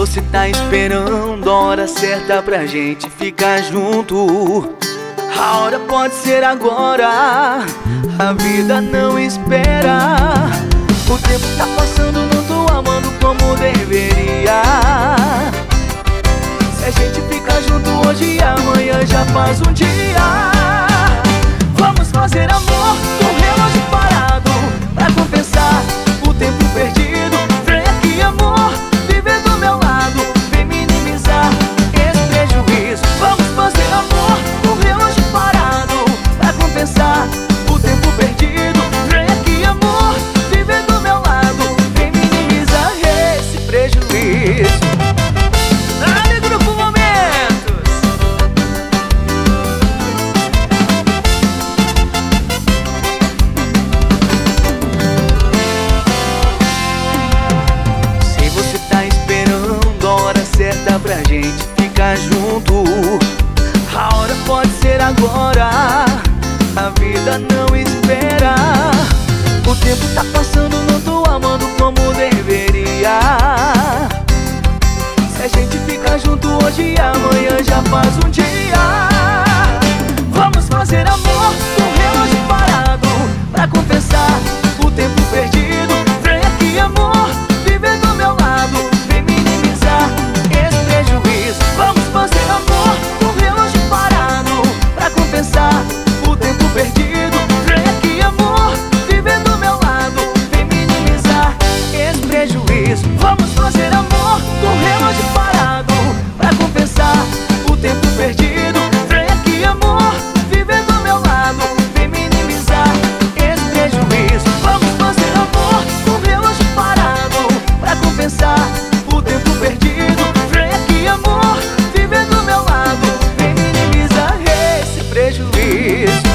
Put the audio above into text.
você tá esperando a hora certa pra gente ficar junto, a hora pode ser agora, a vida não espera. O tempo tá passando, não tô amando como deveria. Se a gente ficar junto hoje e amanhã já faz um dia. Vamos fazer amor com o relógio parado, pra compensar o tempo perdido. Vem aqui amor, viver do meu lado, vem minimizar esse prejuízo. Vamos fazer amor com o relógio parado, pra compensar o tempo perdido. Vem aqui amor, viver do meu lado, vem minimizar esse prejuízo. Dale, Grupo Momentos. Se você tá esperando a hora certa pra gente ficar junto, a hora pode ser agora, a vida não espera. O tempo tá passando, não tô amando como deveria. Se a gente ficar junto hoje e amanhã já faz um dia. Vamos fazer amor com o relógio parado, pra compensar o tempo perdido. Vem aqui amor, viver do meu lado, vem minimizar esse prejuízo. Vamos fazer amor com o relógio parado, pra compensar o tempo perdido. Vem aqui amor, viver do meu lado, vem minimizar esse prejuízo. Vamos fazer amor com o relógio parado, pra compensar o tempo perdido. Vem aqui amor, viver do meu lado, vem minimizar esse prejuízo. Vamos fazer amor com o relógio parado, pra compensar o tempo perdido. Vem aqui amor, viver do meu lado, vem minimizar esse prejuízo.